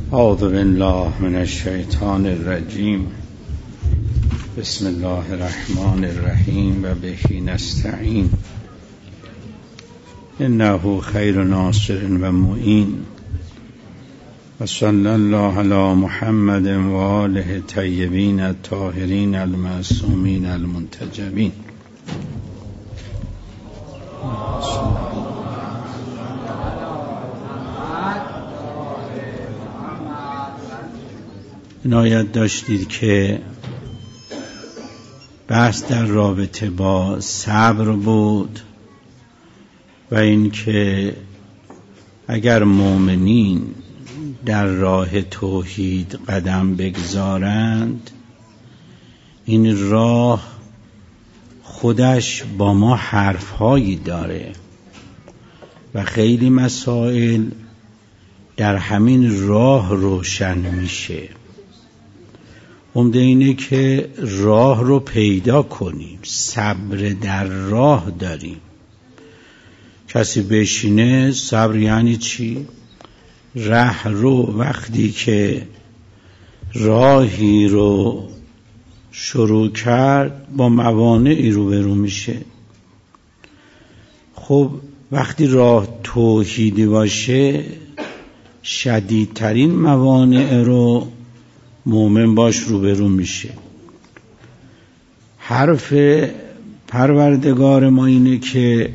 اعوذ بالله من الشیطان الرجیم. بسم الله الرحمن الرحیم و به نستعین. انه خیر ناصر و معین. و صلی الله علی محمد و آله الطیبین الطاهرین المعصومین المنتجبین. عنایت داشتید که بحث در رابطه با صبر بود و اینکه اگر مؤمنین در راه توحید قدم بگذارند، این راه خودش با ما حرفهایی داره و خیلی مسائل در همین راه روشن میشه. عمده اینه که راه رو پیدا کنیم، صبر در راه داریم. کسی بشینه، صبر یعنی چی؟ ره رو وقتی که راهی رو شروع کرد با موانعی روبرو میشه. خب وقتی راه توحیدی باشه، شدیدترین موانع رو مؤمن باش روبرو میشه. حرف پروردگار ما اینه که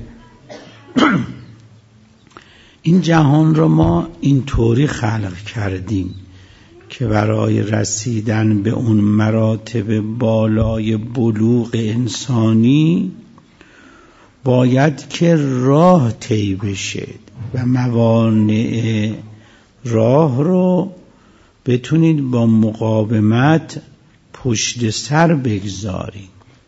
این جهان رو ما اینطوری خلق کردیم که برای رسیدن به اون مراتب بالای بلوغ انسانی باید که راه طی بشه و موانع راه رو بتونید با مقاومت پشت سر بگذارید.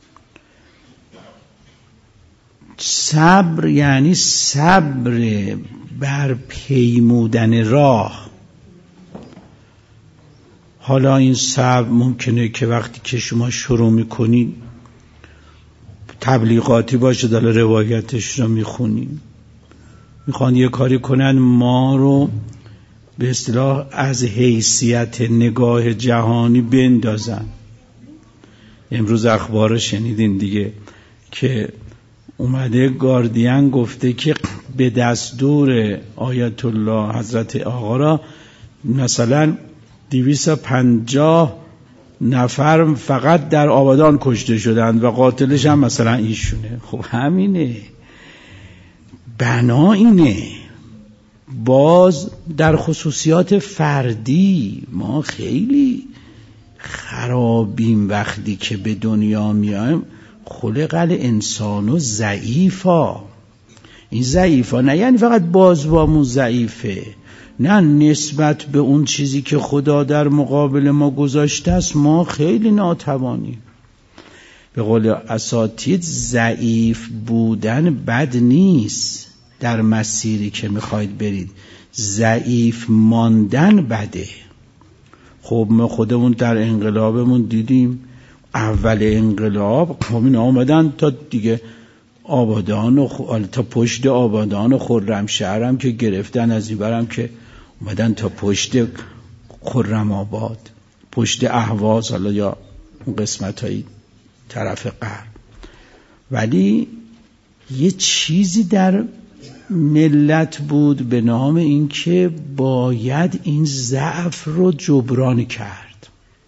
صبر یعنی صبر بر پیمودن راه. حالا این صبر ممکنه که وقتی که شما شروع میکنید تبلیغاتی باشه، داره روایتش رو میخونید، میخوان یه کاری کنن ما رو به اصطلاح از حیثیت نگاه جهانی بندازن. امروز اخبار شنیدین دیگه که اومده گاردین گفته که به دستور آیت الله حضرت آقا را مثلا 250 نفر فقط در آبادان کشته شدند و قاتلش هم مثلا ایشونه. خب همینه، بنا اینه. باز در خصوصیات فردی ما خیلی خرابیم. وقتی که به دنیا میایم خلق الانسان ضعیفا. این ضعیفا نه یعنی فقط بازوامون ضعیفه، نه، نسبت به اون چیزی که خدا در مقابل ما گذاشته است ما خیلی ناتوانیم. به قول اساتید ضعیف بودن بد نیست در مسیری که میخواید برید، ضعیف ماندن بده. خب ما خودمون در انقلابمون دیدیم، اول انقلاب همین آمدن تا دیگه آبادان و تا پشت آبادان و خرمشهر هم که گرفتن، از این برم که اومدن تا پشت خرم آباد، پشت اهواز، حالا یا اون قسمت های طرف غرب. ولی یه چیزی در ملت بود به نام این که باید این ضعف رو جبران کرد.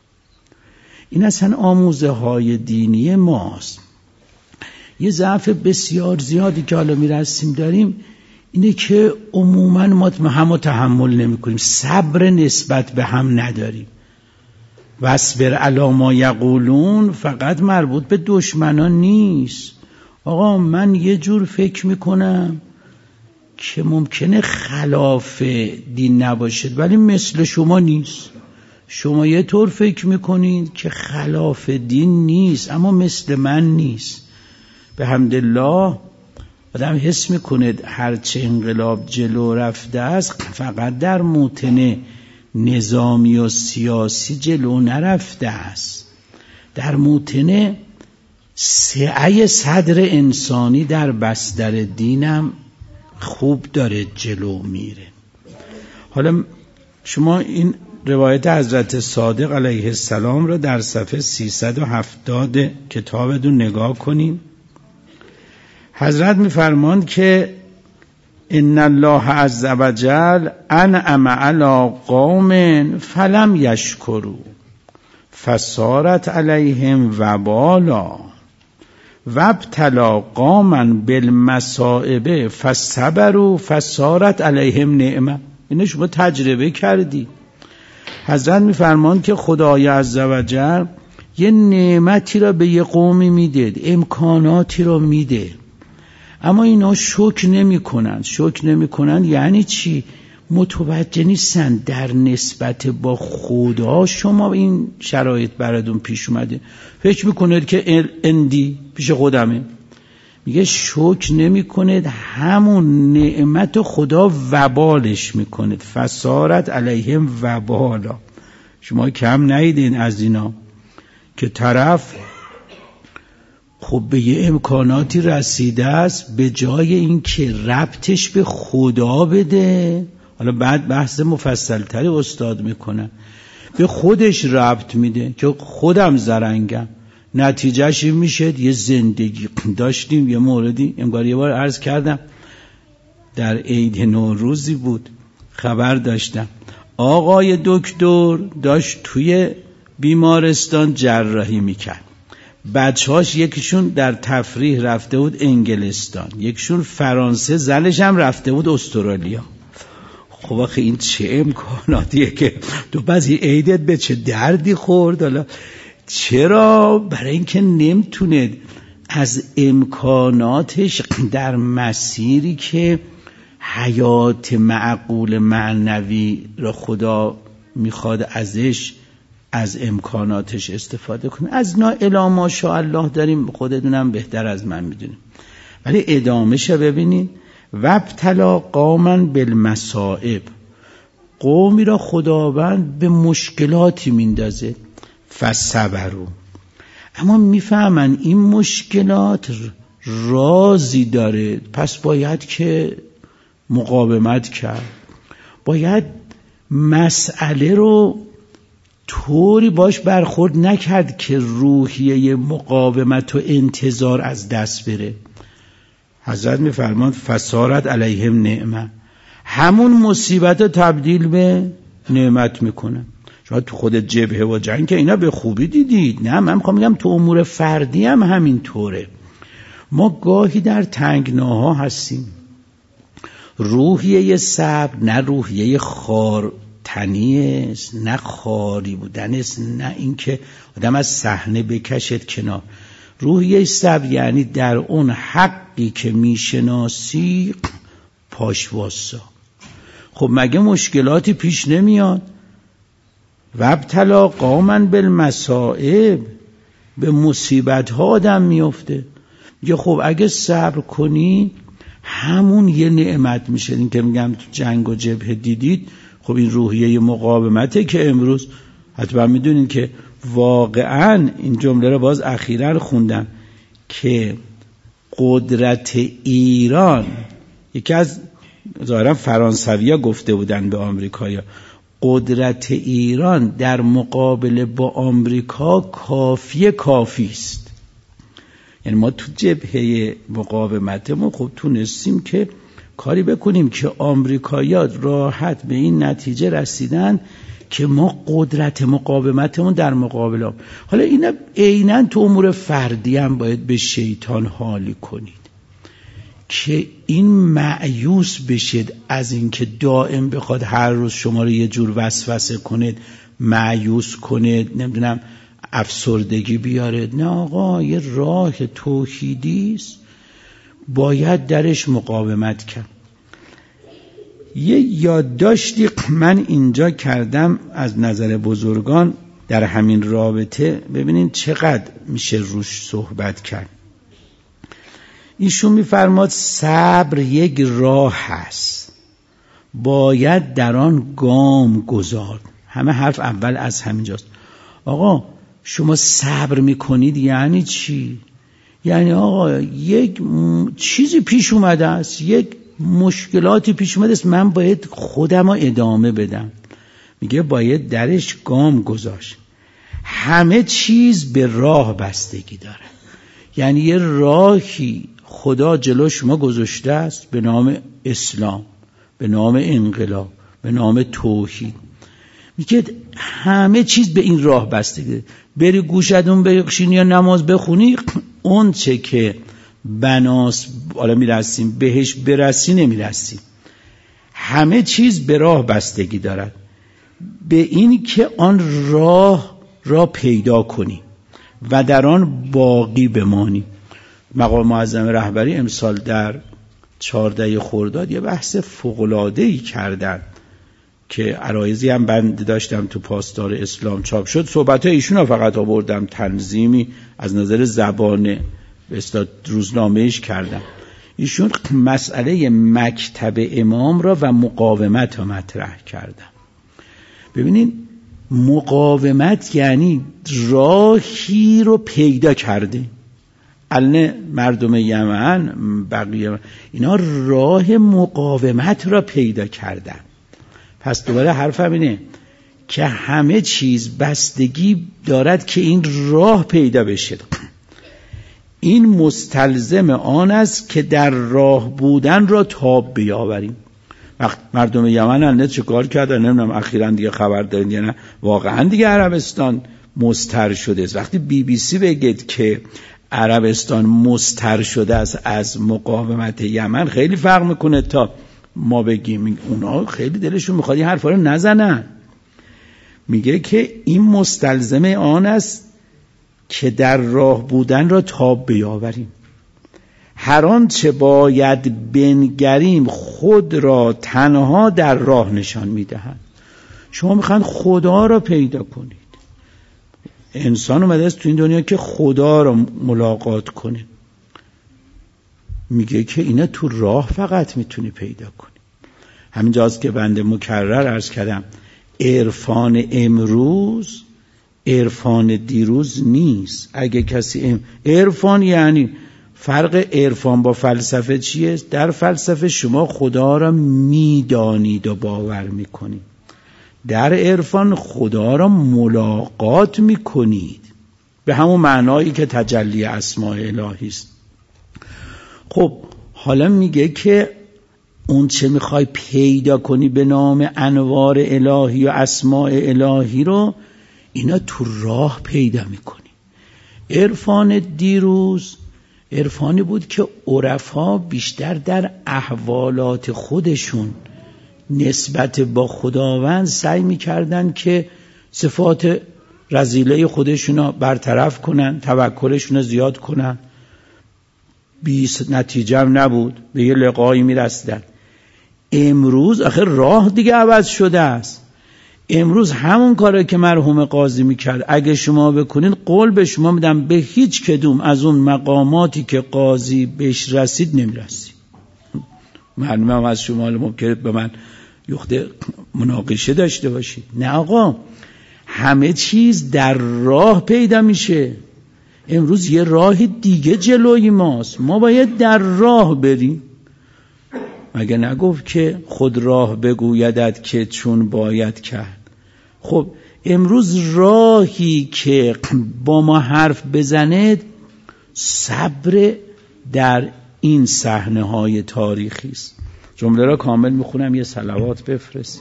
این اصلا آموزه های دینی ماست. یه ضعف بسیار زیادی که حالا میرسیم داریم اینه که عموما ما هم تحمل نمی کنیم، صبر نسبت به هم نداریم. واصبر علی ما یقولون فقط مربوط به دشمنان نیست. آقا من یه جور فکر میکنم که ممکنه خلاف دین نباشد ولی مثل شما نیست. شما یه طور فکر میکنید که خلاف دین نیست اما مثل من نیست. به حمدالله آدم حس میکنه هرچه انقلاب جلو رفته است فقط در موطن نظامی و سیاسی جلو نرفته است، در موطن سعی صدر انسانی در بستر دینم خوب داره جلو میره. حالا شما این روایت حضرت صادق علیه السلام را در صفحه 370 کتابتون نگاه کنین. حضرت می‌فرماند که ان الله عز وجل انعم علی قوم فلم یشکروا فصارت علیهم وبالا وابتلا قوما بالمصائب فصبروا فصارت علیهم نعمه. اینو شما تجربه کردی. حضرت می‌فرماند که خدای عز وجل یه نعمتی را به یه قومی میده، امکاناتی را میده، اما اینا شکر نمی‌کنن. یعنی چی؟ متوجه نیستن در نسبت با خدا شما این شرایط براتون پیش اومده. فکر میکنید که اندی پیش خودمه. میگه شکر نمی‌کنید، همون نعمت خدا وبالش میکنید. فصارت علیهم وبالا. شما کم نیدین از اینا که طرف خب به یه امکاناتی رسیده است، به جای این که ربطش به خدا بده، حالا بعد بحث مفصلتری استاد میکنه، به خودش ربط میده که خودم زرنگم. نتیجهش این میشه یه زندگی داشتیم. یه موردی امگار یه بار عرض کردم، در عید نوروزی بود، خبر داشتم آقای دکتر داشت توی بیمارستان جراحی میکرد. بچه‌هاش یکیشون در تفریح رفته بود انگلستان، یکیشون فرانسه، زنش هم رفته بود استرالیا. خب آخه این چه امکاناتیه که تو بعضی عیدت به چه دردی خورد. حالا چرا؟ برای اینکه نمیتونه از امکاناتش در مسیری که حیات معقول معنوی را خدا میخواد ازش، از امکاناتش استفاده کنه. از نا الی ماشاءالله داریم، خودتونم بهتر از من میدونیم. ولی ادامهش ببینید. وابتلا قوما بالمصائب، قومی را خداوند به مشکلاتی میندازه. فصبروا، اما میفهمن این مشکلات رازی داره، پس باید که مقاومت کرد. باید مسئله رو طوری باش برخورد نکرد که روحیه مقاومت و انتظار از دست بره. حضرت میفرماند فصارت علیهم نعمه، همون مصیبت رو تبدیل به نعمت میکنه. شما تو خود جبهه و جنگ که اینا به خوبی دیدید. نه، من میخوام میگم تو امور فردی هم همین طوره. ما گاهی در تنگناها هستیم. روحیه صبر نه روحیه خارتنی است، نه خاری بودن است، نه اینکه آدم از صحنه بکشد کنار. روحیه صبر یعنی در اون حقی که میشناسی پاش واسا. خب مگه مشکلاتی پیش نمیاد؟ وابتلا قوما بالمصائب، به مصیبت ها آدم میفته. میگه خب اگه صبر کنی همون یه نعمت میشه. این که میگم تو جنگ و جبهه دیدید، خب این روحیه مقاومته که امروز حتما میدونین که واقعا این جمله رو باز اخیراً خوندم که قدرت ایران، یکی از ظاهرا فرانسویا گفته بودن به آمریکایا، قدرت ایران در مقابله با آمریکا کافی است. یعنی ما تو جبهه مقاومتمون خب تونستیم که کاری بکنیم که آمریکایی‌ها راحت به این نتیجه رسیدن که ما قدرت مقاومتمون در مقابل. حالا اینا عیناً تو امور فردی هم باید به شیطان حالی کنید که این مایوس بشید از اینکه دائم بخواد هر روز شما رو یه جور وسوسه کنید، مایوس کنید، نمیدونم افسردگی بیارید. نه آقا، یه راه توحیدی است، باید درش مقاومت کرد. یه یادداشتی من اینجا کردم از نظر بزرگان در همین رابطه، ببینین چقدر میشه روش صحبت کرد. ایشون میفرماد صبر یک راه هست، باید در آن گام گذارد. همه حرف اول از همینجاست. آقا شما صبر میکنید یعنی چی؟ یعنی آقا یک چیزی پیش اومده است، یک مشکلاتی پیش اومده است، من باید خودم رو ادامه بدم. میگه باید درش گام گذاشت. همه چیز به راه بستگی داره. یعنی یه راهی خدا جلو شما گذاشته است به نام اسلام، به نام انقلاب، به نام توحید. میگه همه چیز به این راه بستگی داره. بری گوشتون بخشین یا نماز بخونی، اون چه که بناس حالا میرسیم بهش برسی نمیرسی. همه چیز به راه بستگی دارد، به این که آن راه را پیدا کنی و در آن باقی بمانی. مقام معظم رهبری امسال در 14 خرداد یه بحث فوق‌العاده‌ای کردن که عرایضی هم بند داشتم تو پاسدار اسلام چاپ شد. صحبت‌های ایشون رو فقط آوردم، تنظیمی از نظر زبان به اصطلاح روزنامه‌ایش کردم. ایشون مسئله مکتب امام را و مقاومت را مطرح کردم. ببینید مقاومت یعنی راهی رو پیدا کرده. الان مردم یمن بقیه اینا راه مقاومت را پیدا کردن. پس دوباره حرفم اینه که همه چیز بستگی دارد که این راه پیدا بشه. این مستلزم آن است که در راه بودن را تاب بیاوریم. وقت مردم یمن الان چه کار کردن نمیدونم، اخیراً دیگه خبر دارین یا نه، واقعاً دیگه عربستان مستر شده است. وقتی BBC بگید که عربستان مستر شده است از مقاومت یمن، خیلی فرق میکنه تا ما بگیم. اونا خیلی دلشون میخواد این حرفا رو نزنن. میگه که این مستلزم آن است که در راه بودن را تاب بیاوریم. هر آنچه باید بنگریم خود را تنها در راه نشان میدهد. شما میخواین خدا را پیدا کنید. انسان اومده است تو این دنیا که خدا را ملاقات کنه. میگه که اینا تو راه فقط میتونی پیدا کنی. همینجاست که بنده مکرر عرض کردم عرفان امروز عرفان دیروز نیست. اگه کسی عرفان یعنی فرق عرفان با فلسفه چیه؟ در فلسفه شما خدا را میدانید و باور میکنید. در عرفان خدا را ملاقات میکنید به همون معنایی که تجلی اسماء الهی است. خب حالا میگه که اون چه میخوای پیدا کنی به نام انوار الهی و اسماء الهی رو اینا تو راه پیدا میکنی. عرفان دیروز عرفانی بود که عرفا بیشتر در احوالات خودشون نسبت با خداوند سعی میکردن که صفات رذیله خودشون برطرف کنن، توکلشون زیاد کنن. بیست نتیجه هم نبود، به یه لقایی میرسیدن. امروز آخر راه دیگه عوض شده است. امروز همون کاره که مرحوم قاضی میکرد اگه شما بکنین قول به شما میدم به هیچ کدوم از اون مقاماتی که قاضی بهش رسید نمیرسید. معلومم از شما ممکنه به من یخته مناقشه داشته باشید. نه آقا، همه چیز در راه پیدا میشه. امروز یه راه دیگه جلوی ماست، ما باید در راه بریم. مگه نگفت که خود راه بگویدت که چون باید کرد؟ خب امروز راهی که با ما حرف بزنه صبر در این صحنه‌های تاریخی است. جمله را کامل میخونم، یه صلوات بفرست.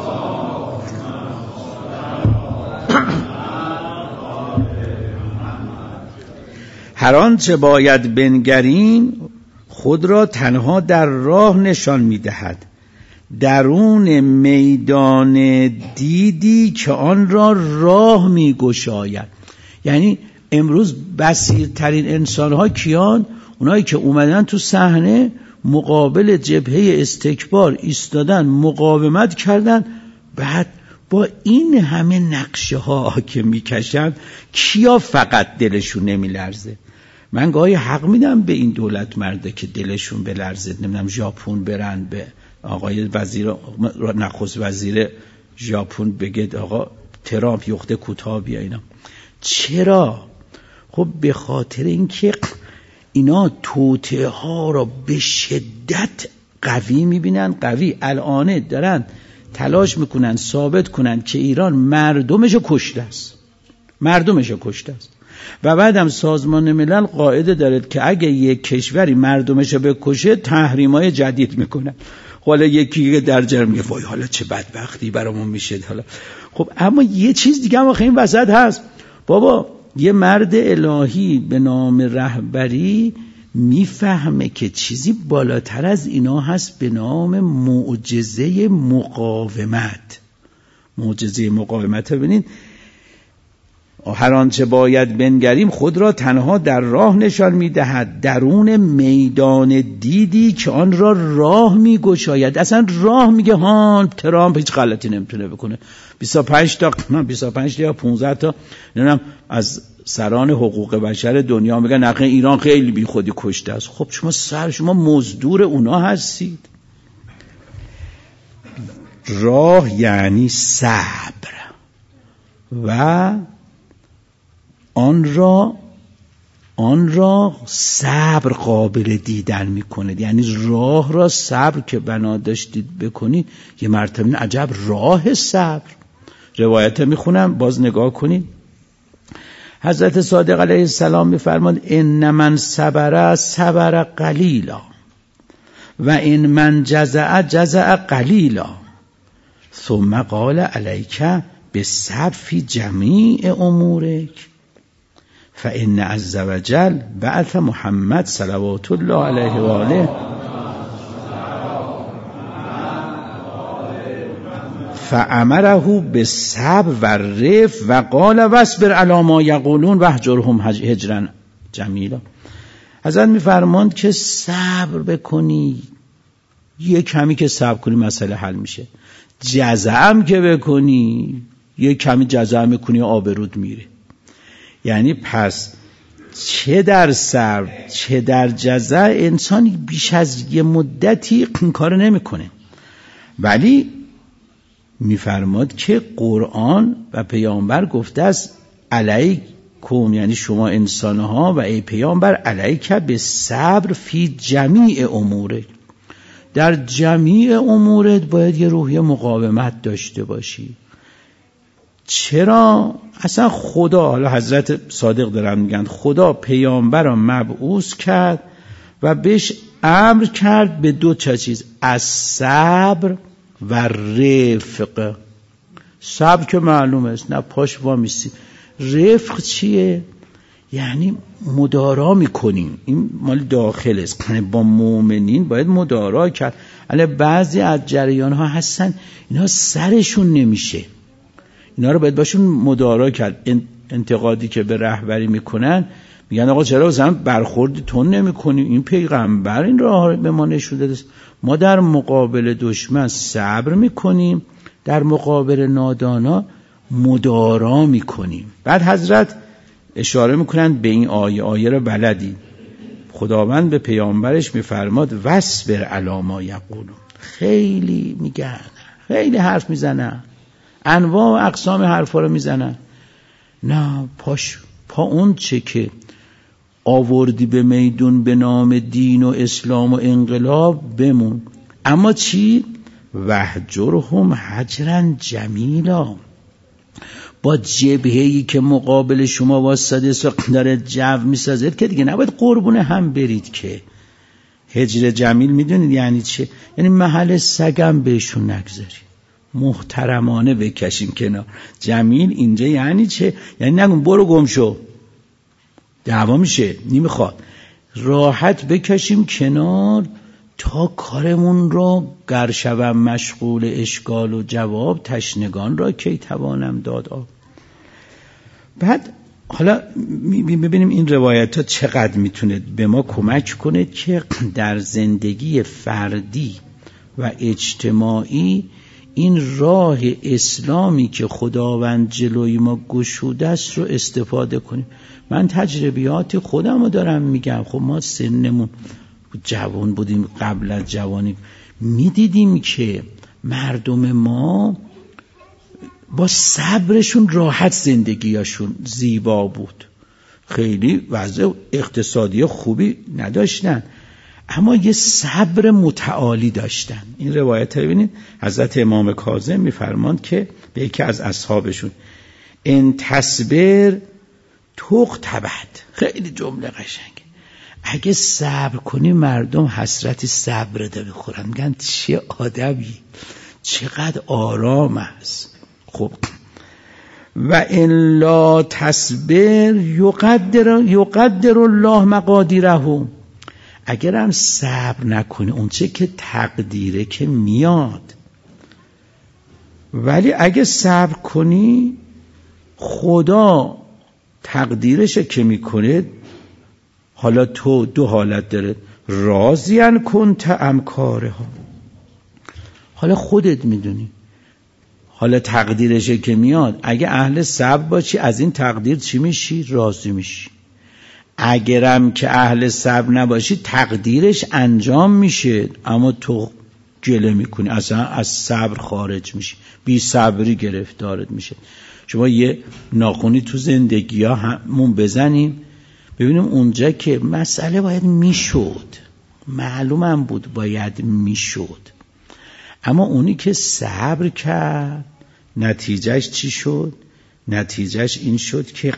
هر آنچه باید بنگریم خود را تنها در راه نشان میدهد، درون میدان دیدی که آن را راه میگشاید. یعنی امروز بصیرترین انسان‌ها کیان؟ اونایی که اومدن تو صحنه مقابل جبهه استکبار ایستادن، مقاومت کردن. بعد با این همه نقشه ها که میکشن کیا فقط دلشون نمیلرزه؟ من گاهی حق میدم به این دولت مرده که دلشون بلرزه، نمیدونم ژاپن برن به آقای وزیر نخست وزیر ژاپن بگید آقا ترامپ یخته کوتاه بیا اینا. چرا؟ خب به خاطر اینکه اینا توطئه ها را به شدت قوی میبینن. قوی الانه دارن تلاش میکنن ثابت کنن که ایران مردمش کشته است. و بعدم سازمان ملل قاعده داره که اگه یک کشوری مردمش بکشه تحریمای جدید میکنن. حالا یکی در جرم میگه وای حالا چه بدبختی برامون میشه. حالا خب اما یه چیز دیگه هم آخه این وسط هست. بابا یه مرد الهی به نام رهبری میفهمه که چیزی بالاتر از اینا هست به نام معجزه مقاومت. ببینید هر آنچه باید بنگریم خود را تنها در راه نشان میدهد، درون میدان دیدی که آن را راه میگشاید. اصلا راه میگه ترامپ هیچ غلطی نمیتونه بکنه. 25 تا یا 15 تا نمیدونم از سران حقوق بشر دنیا میگن نقه ایران خیلی بی خودی کشته است. خب شما مزدور اونا هستید. راه یعنی صبر و آن را صبر قابل دیدن میکنه. یعنی راه را صبر که بنا داشتید بکنید. یه مرتبه عجب راه صبر. روایت میخونم باز نگاه کنید. حضرت صادق علیه السلام میفرماد ان من صبر قلیلا و ان من جزع قلیلا ثم قال علیک بالصبر فی جمیع امورک فإن عز وجل بعث محمد صلوات الله علیه و آله فأمره بالصبر والرفق و قال واصبر علی ما یقولون واهجرهم هجرا جمیلا. حضرت میفرماند که صبر بکنی، یه کمی که صبر کنی مسئله حل میشه. جزع که بکنی، یه کمی جزع میکنی آبرود میره. یعنی پس چه در صبر چه در جزع انسان بیش از یه مدتی کار نمیکنه. ولی میفرماد که قرآن و پیامبر گفته است علیکم، یعنی شما انسانها و ای پیامبر، علیک به صبر فی جمیع امورک، در جمیع امورت باید یه روحیه مقاومت داشته باشی. چرا؟ اصلا خدا، حالا حضرت صادق دارن میگن، خدا پیامبر را مبعوث کرد و بهش امر کرد به دو چیز، از صبر و رفق. صبر که معلوم است، نه پاش وامیسی. رفق چیه؟ یعنی مدارا میکنیم. این مال داخل است، با مؤمنین باید مدارا کرد. الان بعضی از جریان ها هستن اینا سرشون نمیشه، اینا رو باید باشون مدارا کرد. انتقادی که به رهبری میکنن میگن آقا چرا مثلا برخورد تون نمیکنی؟ این پیغمبر این راه به ما نشون داده. ما در مقابل دشمن صبر میکنیم، در مقابل نادانا مدارا میکنیم. بعد حضرت اشاره میکنن به این آیه رو بلدی. خداوند به پیامبرش میفرماد واصبر علی ما یقولون. خیلی میگن، خیلی حرف میزنن، انواع و اقسام حرفا رو میزنن. نه، پا اون چه که آوردی به میدون به نام دین و اسلام و انقلاب بمون. اما چی؟ وهجرهم هجرا جمیلا. با جبهه‌ای که مقابل شما واسطه داره جو میسازید که دیگه نباید قربون هم برید. که هجر جمیل میدونید یعنی چه؟ یعنی محل سگم بهشون نگذاری، محترمانه بکشیم کنار. جمیل اینجا یعنی چه؟ یعنی نگون برو گم شو، دعوا میشه، نمیخواد. راحت بکشیم کنار تا کارمون را گر شوم مشغول اشکال و جواب، تشنگان را کی توانم داد آب. بعد حالا ببینیم این روایت ها چقدر میتونه به ما کمک کنه که در زندگی فردی و اجتماعی این راه اسلامی که خداوند جلوی ما گشوده است رو استفاده کنیم. من تجربیات خودم رو دارم میگم. خب ما سنمون جوان بودیم، قبل از جوانی میدیدیم که مردم ما با صبرشون راحت زندگیاشون زیبا بود، خیلی وضع اقتصادی خوبی نداشتن. اما یه صبر متعالی داشتن. این روایت رو ببینید، حضرت امام کاظم میفرماند که به یکی از اصحابشون ان تصبر تغتبط، خیلی جمله قشنگه، اگه صبر کنی مردم حسرت صبر رو میخورن، میگن چه آدمی، چقدر آرام است. خب و ان لا تصبر یقدر الله مقادیره، اگر هم صبر نکنی اون چه که تقدیره که میاد، ولی اگه صبر کنی خدا تقدیرش که میکنه. حالا تو دو حالت داره، راضیان کنت ام کارها، حالا خودت میدونی، حالا تقدیرش که میاد اگه اهل صبر باشی از این تقدیر چی میشی؟ راضی میشی. اگرم که اهل صبر نباشی تقدیرش انجام میشه اما تو گله میکنی، اصلا از صبر خارج میشی، بی صبری گرفتارت میشه. شما یه ناخونی تو زندگی ها همون بزنیم ببینیم اونجا که مسئله باید میشد، معلومم بود باید میشد، اما اونی که صبر کرد نتیجهش چی شد؟ نتیجهش این شد که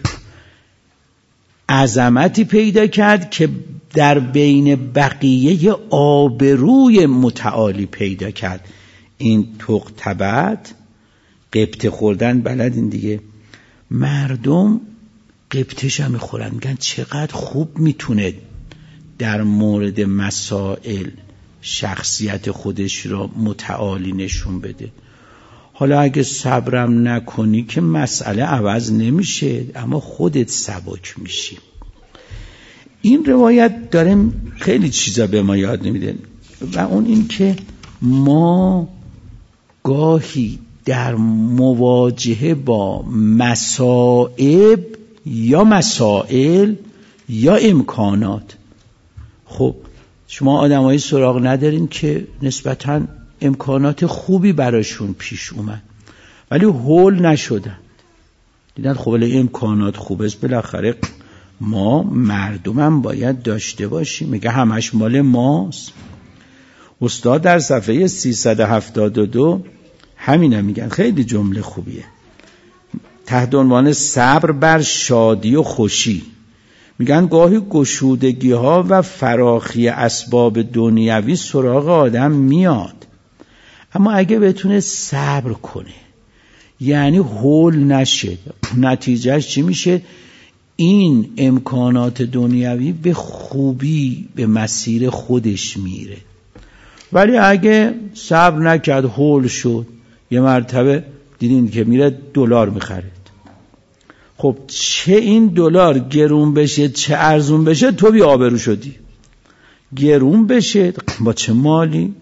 عظمتی پیدا کرد که در بین بقیه آبروی متعالی پیدا کرد. این تغتبط، قبطه خوردن بلدین دیگه، مردم قبطش هم میخورن، میگن چقدر خوب میتونه در مورد مسائل شخصیت خودش را متعالی نشون بده. حالا اگه صبرم نکنی که مسئله عوض نمیشه اما خودت سبک میشی. این روایت داره خیلی چیزا به ما یاد نمیده و اون این که ما گاهی در مواجهه با مصائب یا مسائل یا امکانات، خب شما آدمایی سراغ ندارین که نسبتاً امکانات خوبی براشون پیش اومد ولی هول نشدن، دیدن خب امکانات خوبه است، بالاخره ما مردمم باید داشته باشیم، میگه همش مال ماست. استاد در صفحه 372 همینه میگن، خیلی جمله خوبیه، تحت عنوان صبر بر شادی و خوشی، میگن گاهی گشودگی ها و فراخی اسباب دنیوی سراغ آدم میاد، اما اگه بتونه صبر کنه یعنی هول نشه، نتیجهش چی میشه؟ این امکانات دنیوی به خوبی به مسیر خودش میره. ولی اگه صبر نکرد هول شد، یه مرتبه دیدین که میره دلار میخرید، خب چه این دلار گرون بشه چه ارزون بشه تو بی آبرو شدی. گرون بشه با چه مالی،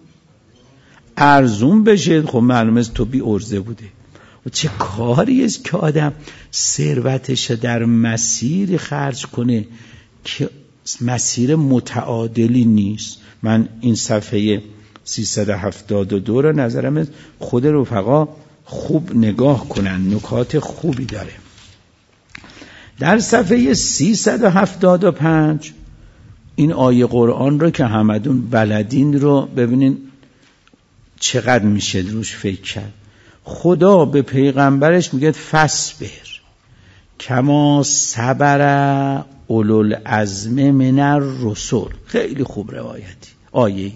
ارزون بشه خب معلومه تو بی ارزه بوده. و چه کاری است که آدم ثروتش در مسیری خرج کنه که مسیر متعادلی نیست. من این صفحه 372 رو نظرم خود رفقا خوب نگاه کنن، نکات خوبی داره. در صفحه 375 این آیه قرآن رو که همدون بلدین رو ببینین چقدر میشه روش فکر کرد. خدا به پیغمبرش میگه فصبر کما صبر اولوالعزم من الرسل. خیلی خوب روایتی آیه.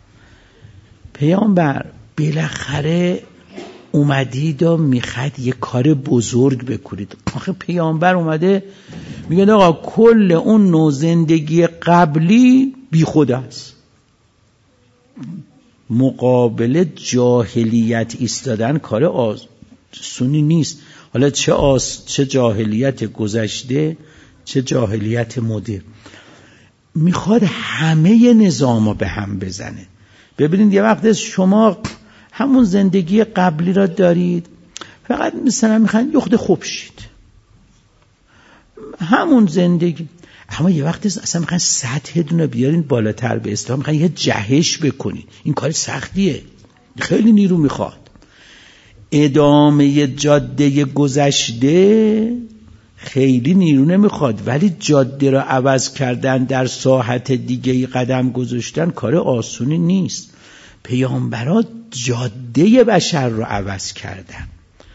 پیامبر بالاخره اومدید و میخواد یه کار بزرگ بکنید. آخه پیامبر اومده میگه آقا کل اون نوع زندگی قبلی بی خود است، مقابل جاهلیت ایستادن کار آسونی نیست. حالا چه جاهلیت گذشته چه جاهلیت مدرن، میخواد همه نظامو به هم بزنه. ببینید یه وقت شما همون زندگی قبلی را دارید، فقط مثلا میخواین یخت خوب شید، همون زندگی، اما یه وقت اصلا میخواین سطح دونه بیارین بالاتر به اسلام، میخواین یه جهش بکنین. این کار سختیه، خیلی نیرو میخواد. ادامه جاده گذشته خیلی نیرو نمیخواد، ولی جاده را عوض کردن، در ساحت دیگه قدم گذاشتن کار آسونی نیست. پیامبران جاده بشر را عوض کردن.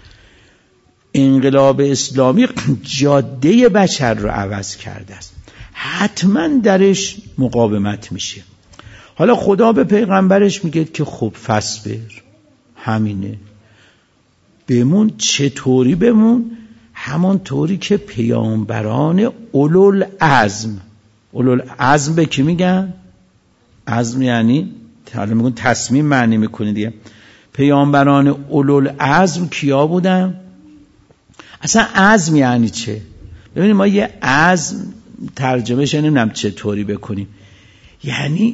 انقلاب اسلامی جاده بشر را عوض کرده است، حتما درش مقاومت میشه. حالا خدا به پیغمبرش میگه که خب فصبر، همینه، بمون. چطوری بمون؟ همون طوری که پیامبران اولوالعزم به کی میگن؟ عزم یعنی حالا میگن تصمیم معنی میکنه دیگه. پیامبران اولوالعزم کیا بودن؟ اصلا عزم یعنی چه؟ ببینید ما یه عزم ترجمهش نمیدونم چطوری بکنیم، یعنی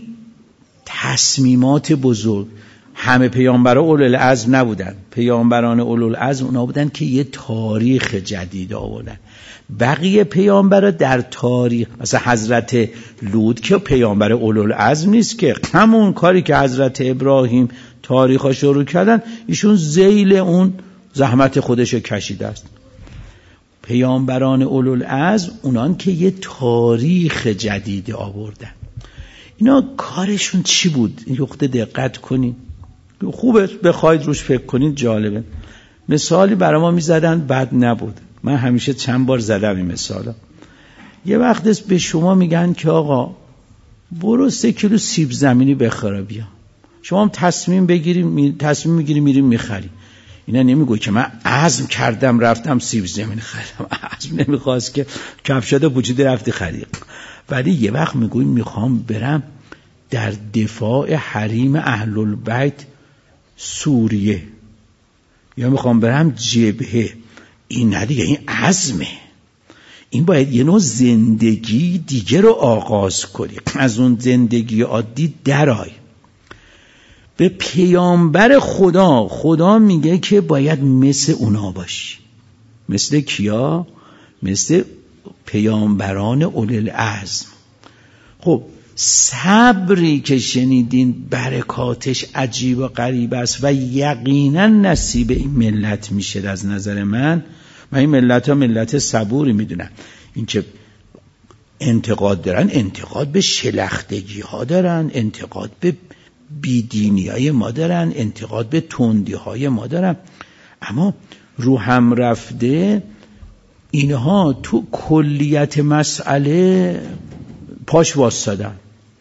تصمیمات بزرگ. همه پیامبران اولوالعزم نبودن. پیامبران اولوالعزم اونا بودن که یه تاریخ جدید آوردن. بقیه پیامبران در تاریخ، مثلا حضرت لوط که پیامبر اولوالعزم نیست، که همون کاری که حضرت ابراهیم تاریخا شروع کردن ایشون ذیل اون زحمت خودش کشیده است. پیامبران اولوالعزم اونان که یه تاریخ جدید آوردن. اینا کارشون چی بود؟ این نکته دقت کنین، خوبه بخواید روش فکر کنین، جالبه. مثالی برای ما میزدن بد نبود، من همیشه چند بار زدم این مثالا. یه وقت است به شما میگن که آقا برو 3 کیلو سیب زمینی بخره بیا. شما هم تصمیم میگیری میری میخری. اینا نمیگوی که من عزم کردم رفتم سیب زمینی خریدم. عزم نمیخواست که کفشات پوچیده رفتی خرید. ولی یه وقت میگوی میخوام برم در دفاع حریم اهل البیت سوریه، یا میخوام برم جبهه. این نه دیگه، این عزمه. این باید یه نوع زندگی دیگه رو آغاز کنی، از اون زندگی عادی درآی. به پیامبر خدا میگه که باید مثل اونا باشی. مثل کیا؟ مثل پیامبران اولوالعزم. خب صبری که شنیدین برکاتش عجیب و غریب است و یقینا نصیب این ملت میشه. از نظر من این ملت ها ملت صبوری میدونم. این که انتقاد دارن، انتقاد به شلختگی ها دارن، انتقاد به بیدینی های ما دارن، انتقاد به تندی های ما دارن، اما رو هم رفته اینها تو کلیت مسئله پاش واسدن.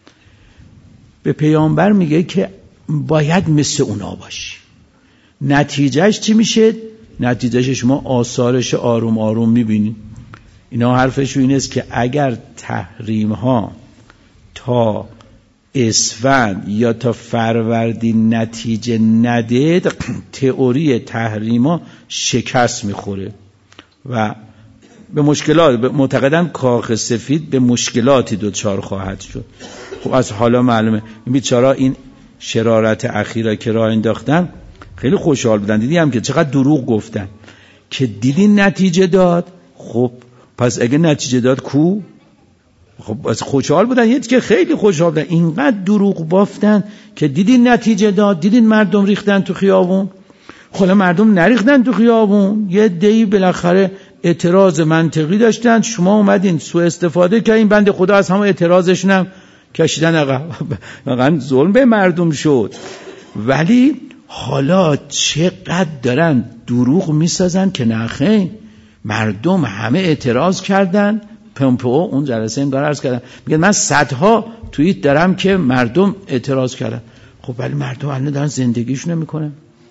به پیامبر میگه که باید مثل اونا باشی. نتیجهش چی میشه؟ نتیجهش شما آثارش آروم آروم میبینید. اینا حرفشون این است که اگر تحریم ها تا اسفند یا تا فروردین نتیجه نده، تئوری تحریم ها شکست میخوره و به مشکلات، معتقدن کاخ سفید به مشکلاتی دچار خواهد شد. خب از حالا معلومه این بیچارا این شرارت اخیره که راه انداختن خیلی خوشحال بودن. دیدی هم که چقدر دروغ گفتن که دیدین نتیجه داد. خب پس اگه نتیجه داد کو؟ خب از خوشحال بودن، یه که خیلی خوشحال بودن. اینقدر دروغ بافتن که دیدین نتیجه داد، دیدین مردم ریختن تو خیابون. خب مردم نریختن تو خیابون، یه دی بالاخره اعتراض منطقی داشتن، شما اومدین سوء استفاده که این بنده خدا از همه اعتراضشون هم کشیدن عقب. واقعا ظلم به مردم شد. ولی حالا چقدر دارن دروغ میسازن که نخیر، مردم همه اعتراض کردن. پومپئو اون جلسه انگار عرض کردن، میگه من صدها توییت دارم که مردم اعتراض کردن. خب ولی مردم الان دارن زندگیشون نمیکنن.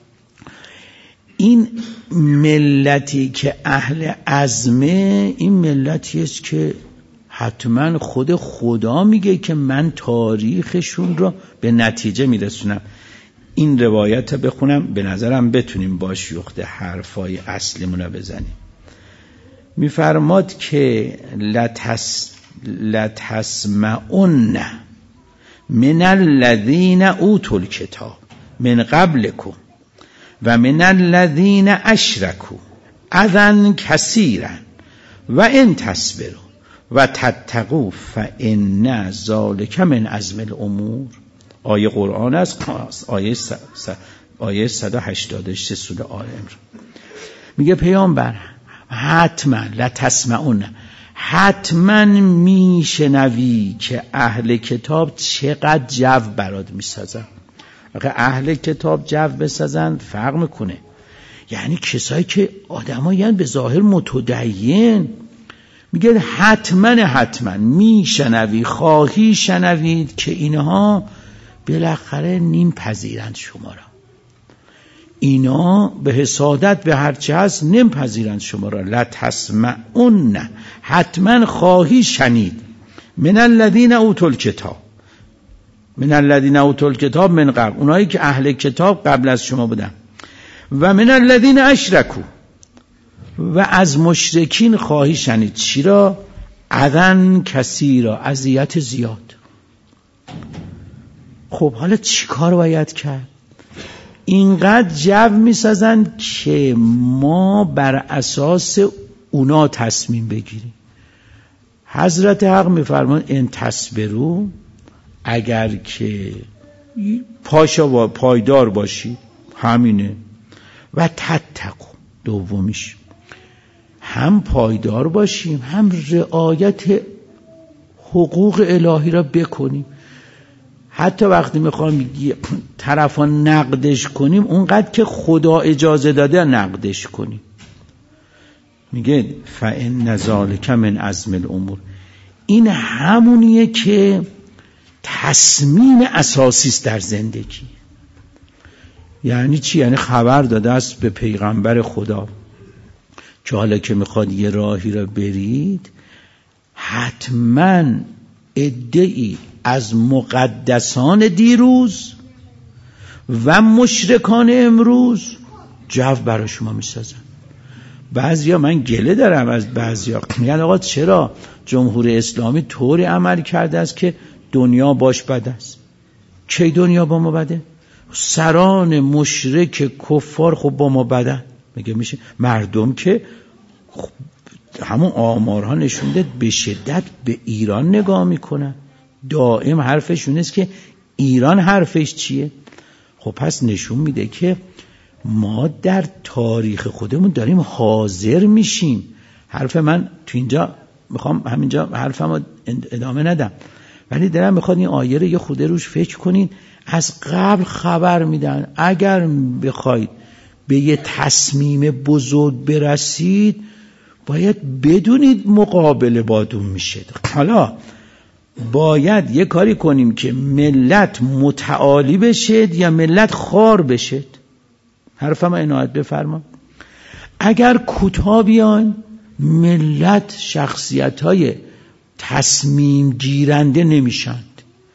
این ملتی که اهل عزمه، این ملتی است که حتما خود خدا میگه که من تاریخشون رو به نتیجه میرسونم. این روایت رو بخونم، به نظرم بتونیم با شوخته حرفای اصلیمون رو بزنیم. میفرماد که لتسمعن من الذین اوتوا الکتاب من قبلکم و من الذین اشرکوا اذًا کثیرا و ان تصبروا و تتقوا فان ذلک من عزم الامور. آیه قرآن است، آیه 183 سوره آل عمران. میگه پیامبر حتما لتسمعون، حتما میشنوی که اهل کتاب چقدر جو برات میسازن. اگه اهل کتاب جو بسازن فرق میکنه. یعنی کسایی که آدمایی به ظاهر متدین، میگه حتما میشنوی، خواهی شنوید که اینها بالاخره نیم پذیرند شما را، اینا به حسادت به هرچه هست نیم پذیرند شما را. لتسمعون، حتما خواهی شنید، من الذین اوتوا الکتاب، من الذین اوتوا الکتاب من قبل، اونایی که اهل کتاب قبل از شما بودن، و من الذین اشرکوا، و از مشرکین خواهی شنید. چی را؟ اذن کثیرا، اذیت زیاد. خب حالا چی کار باید کرد؟ اینقدر جو میسازن که ما بر اساس اونا تصمیم بگیریم. حضرت حق میفرمان ان تصبروا، اگر که پایدار باشی، همینه، و تتقوا، دومیش هم پایدار باشیم هم رعایت حقوق الهی را بکنیم. حتی وقتی میخوام طرفان نقدش کنیم، اونقدر که خدا اجازه داده نقدش کنیم. میگه فإن ذلک من عزم الامور، این همونیه که تصمیم اساسی است در زندگی. یعنی چی؟ یعنی خبر داده است به پیغمبر خدا که حالا که میخواد یه راهی را برید، حتما عده‌ای از مقدسان دیروز و مشرکان امروز جو برای شما میسازن. بعضیا، من گله دارم از بعضیا، میگن آقا چرا جمهوری اسلامی طوری عمل کرده است که دنیا باش بد است؟ کی دنیا با ما بده؟ سران مشرک کفار خب با ما بدن. میگه میشه مردم که خب همون آمارها نشونده به شدت به ایران نگاه میکنن، دائم حرفشون است که ایران حرفش چیه. خب پس نشون میده که ما در تاریخ خودمون داریم حاضر میشیم. حرف من تو اینجا میخوام همینجا حرفمو ادامه ندم، ولی دارم میخواد این آیه رو یه خود روش فکر کنین. از قبل خبر میدن اگر بخواید به یه تصمیم بزرگ برسید باید بدونید مقابله باتون میشه. حالا باید یه کاری کنیم که ملت متعالی بشید یا ملت خوار بشید. حرفم عنایت بفرما. اگر کوتاه بیان ملت شخصیت‌های تصمیم گیرنده نمیشند.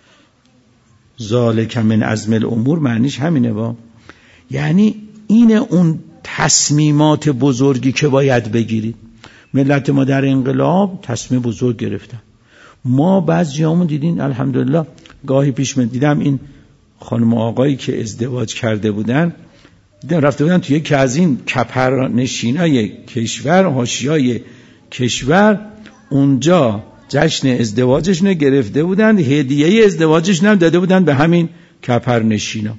ذالک من عزم الامور معنیش همینه با، یعنی اینه اون تصمیمات بزرگی که باید بگیرید. ملت ما در انقلاب تصمیم بزرگ گرفتن. ما بعضیامون دیدین الحمدلله، گاهی پیش من دیدم این خانم و آقایی که ازدواج کرده بودن، دیدم رفته بودن توی یکی از این کپرنشینای کشور، حاشیه‌های کشور، اونجا جشن ازدواجشون گرفته بودن، هدیه ازدواجشون هم داده بودن به همین کپرنشینا.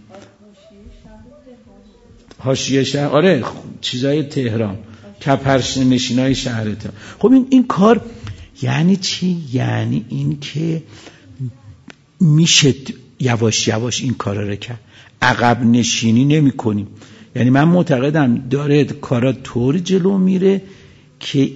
حاشیه شهر، آره چیزای تهران، کپرنشینای شهر تهران. خب این کار یعنی چی؟ یعنی این که میشه یواش یواش این کارا رو کرد، عقب نشینی نمی کنیم. یعنی من معتقدم داره کارا طوری جلو میره که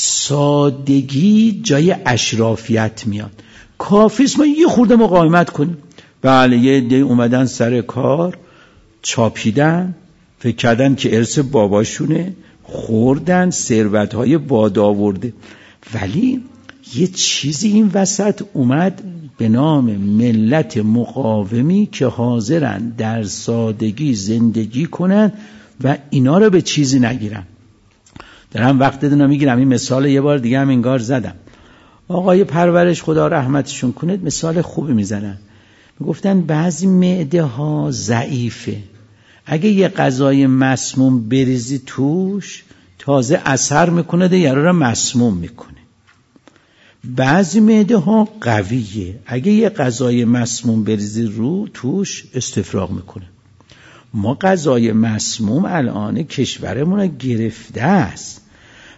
سادگی جای اشرافیت میاد. کافیست ما یه خورده مقاومت کنیم. بله یه عده اومدن سر کار، چاپیدن، فکر کردن که ارث باباشونه، خوردن، ثروت‌های باد آورده. ولی یه چیزی این وسط اومد به نام ملت مقاومی که حاضرن در سادگی زندگی کنن و اینا رو به چیزی نگیرن. دارم وقت دیدن میگیرم. این مثال یه بار دیگه هم انگار زدم. آقای پرورش خدا رحمتشون کنه مثال خوبی میزنن. میگفتن بعضی معده ها ضعیفه، اگه یه غذای مسموم بریزی توش تازه اثر میکنه ده یارو رو مسموم میکنه. بعضی معده ها قویه، اگه یه غذای مسموم بریزی رو توش استفراغ میکنه. ما غذای مسموم الان کشورمون گرفته است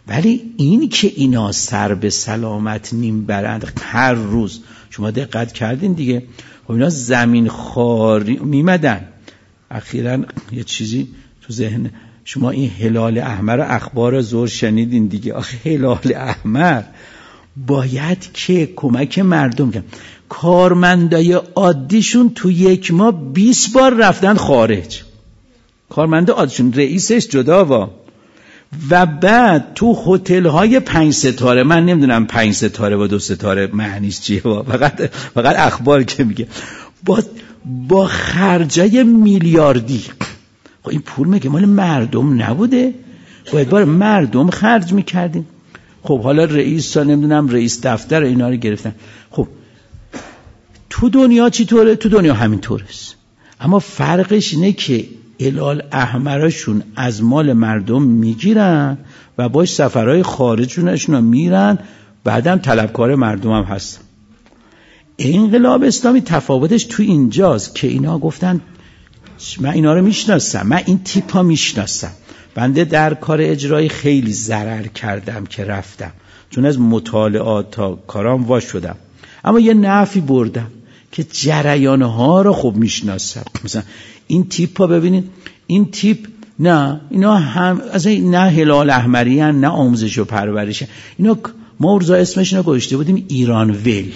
ولی این که اینا سر به سلامت نیم برند هر روز، شما دقت کردین دیگه، خب اینا زمین خاری میمدن. اخیراً یه چیزی تو ذهن شما، این هلال احمر اخبار زور شنیدین دیگه. آخه هلال احمر باید که کمک مردم کنن. کارمندای عادیشون تو یک ماه 20 بار رفتن خارج. کارمند عادیشون، رئیسش جدا و بعد تو هتل‌های 5 ستاره، من نمیدونم 5 ستاره و 2 ستاره معنیش چیه، فقط اخبار که میگه با خرجای میلیاردی. خب این پول میگه مال مردم نبوده؟ باید بار مردم خرج میکردیم. خب حالا رئیس نمیدونم رئیس دفتر اینا رو گرفتن. خب تو دنیا چی طوره؟ تو دنیا همین طورست، اما فرقش اینه که هلال احمرشون از مال مردم میگیرن و باش سفرهای خارجشون میرن، بعدم طلبکار مردم هم هستن. انقلاب اسلامی تفاوتش تو اینجاست که اینا گفتن من اینا رو میشناسم، من این تیپ ها میشناسم، بنده در کار اجرایی خیلی ضرر کردم که رفتم، چون از مطالعات تا کارام واش شدم، اما یه نفعی بردم که جریانها رو خوب میشناسم. مثلا این تیپ ها ببینید، این تیپ نه اینا هم از نه هلال احمری هن، نه آموزش و پرورش. اینا ما ارزا اسمش رو گذاشته بودیم ایران ویل،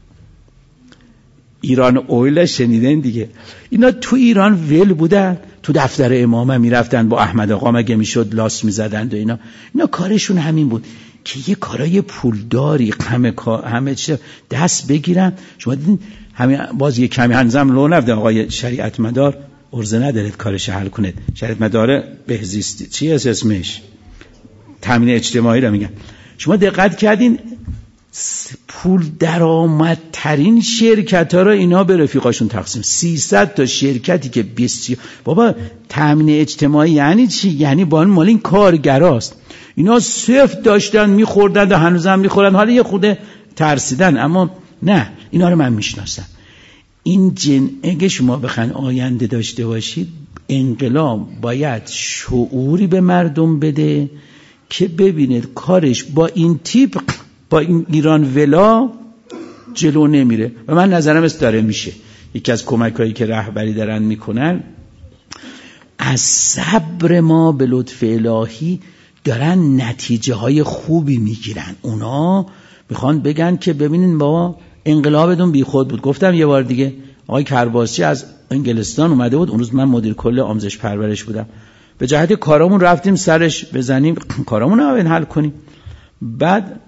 ایران اویل شنیدن دیگه. اینا تو ایران ویل بودن، تو دفتر امامه میرفتن با احمد آقا مگه میشد لاس میزدند و اینا کارشون همین بود که یه کارای پولداری همه چیز دست بگیرن. شما دیدین همین باز یه کمی هنوزم لو نفته آقای شریعت مدار ارزه ندارید کارش حل کنید. شریعت مدار بهزیستی چی اسمش، تامین اجتماعی رو میگن. شما دقت کردین پول درآمدترین شرکت ها رو اینا به رفیقاشون تقسیم. 300 تا شرکتی که بابا تامین اجتماعی یعنی چی؟ یعنی با مال این کارگراست. اینا صفر داشتن میخوردن و هنوزم میخورن، حالا یه خود ترسیدن، اما نه اینا رو من میشناسم. این اگه شما بخواید آینده داشته باشید، انقلاب باید شعوری به مردم بده که ببینید کارش با این تیپ، با این ایران ولا جلو نمیره. و من نظرم است داره میشه. یکی از کمک‌هایی که رهبری دارن میکنن، از صبر ما به لطف الهی دارن نتیجه های خوبی میگیرن. اونا میخوان بگن که ببینین بابا انقلابتون بی خود بود. گفتم یه بار دیگه آقای کرباسی از انگلستان اومده بود، اون روز من مدیر کل آموزش پرورش بودم، به جهت کارامون رفتیم سرش بزنیم، کارامون رو حل کنیم. بعد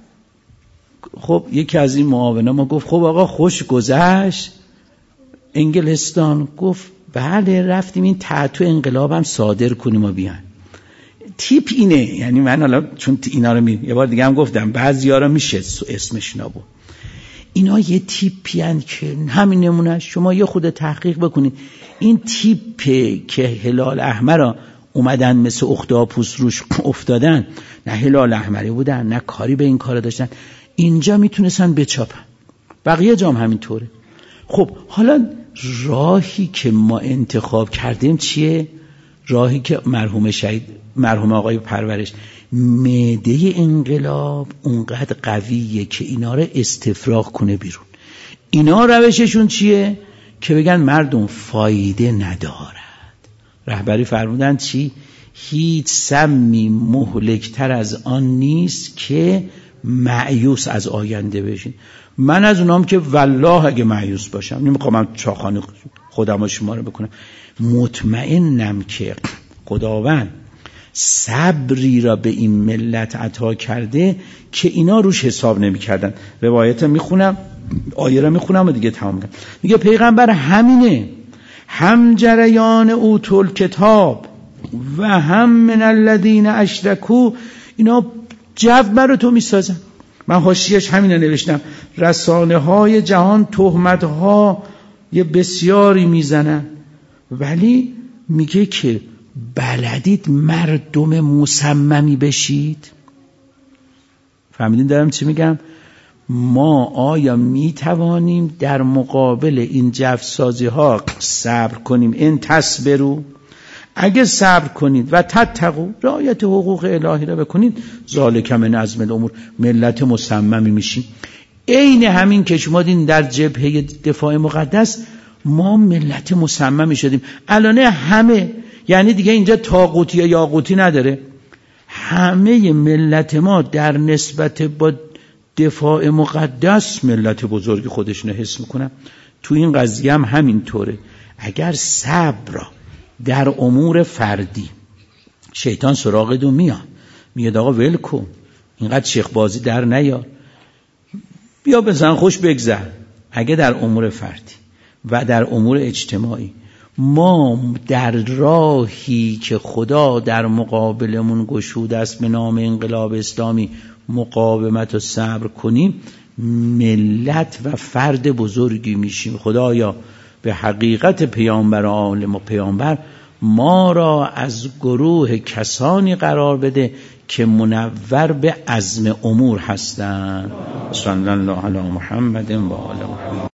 خب یکی از این معاونا ما گفت خب آقا خوش گذشت انگلستان؟ گفت بله رفتیم این تحت انقلابم صادر کنیم و بیان. تیپ اینه. یعنی من حالا چون اینا رو یه بار دیگه هم گفتم بعضیا رو میشه اسمش نبود، اینا یه تیپی هن که همین نمونه. شما یه خود تحقیق بکنید این تیپ که هلال احمر اومدن مثل اختاپوس روش افتادن، نه هلال احمری بودن نه کاری به این کار داشتن، اینجا میتونستن بچاپن، بقیه جام همینطوره. خب حالا راهی که ما انتخاب کردیم چیه؟ راهی که مرحوم آقای پرورش، معده انقلاب اونقدر قویه که اینا رو استفراغ کنه بیرون. اینا روششون چیه؟ که بگن مردم فایده ندارد. رهبری فرمودن چی؟ هیچ سمی مهلکتر از آن نیست که مایوس از آینده بشین. من از اونام که والله اگه مایوس باشم نمیخوام چاخانه خودم و شما رو بکنم، مطمئنم که خداوند صبری را به این ملت عطا کرده که اینا روش حساب نمی کردن. روایت میخونم، آیه را میخونم و دیگه تمام کنم. میگه پیغمبر همینه، هم جریان اوتل کتاب و هم من الذین اشرکوا، اینا جو برای تو میسازن. من حاشیه‌اش همینه نوشتم، رسانه های جهان تهمت ها یه بسیاری میزنن، ولی میگه که بلدید مردم مصممی بشید. فهمیدین دارم چی میگم؟ ما آیا میتوانیم در مقابل این جفسازی ها صبر کنیم؟ این تصبرو، اگه صبر کنید و تتقوا، رعایت حقوق الهی را بکنید، ذالک من عزم الامور، ملت مصممی میشیم. عین همین که شما دیدین در جبهه دفاع مقدس ما ملت مصممی شدیم. الان همه، یعنی دیگه اینجا طاغوتی یا یاغوتی نداره، همه ملت ما در نسبت با دفاع مقدس ملت بزرگی خودشون حس میکنن. تو این قضیه هم همین طوره. اگر صبر را در امور فردی، شیطان سراغتون میاد آقا ول کن، اینقدر شیخ بازی در نیار، بیا بزن خوش بگذر. اگه در امور فردی و در امور اجتماعی ما در راهی که خدا در مقابلمون گشوده است به نام انقلاب اسلامی مقاومت و صبر کنیم، ملت و فرد بزرگی میشیم. خدایا به حقیقت پیامبر عالم و پیامبر ما را از گروه کسانی قرار بده که منور به عزم امور هستند. صلی الله علی محمد و آل محمد.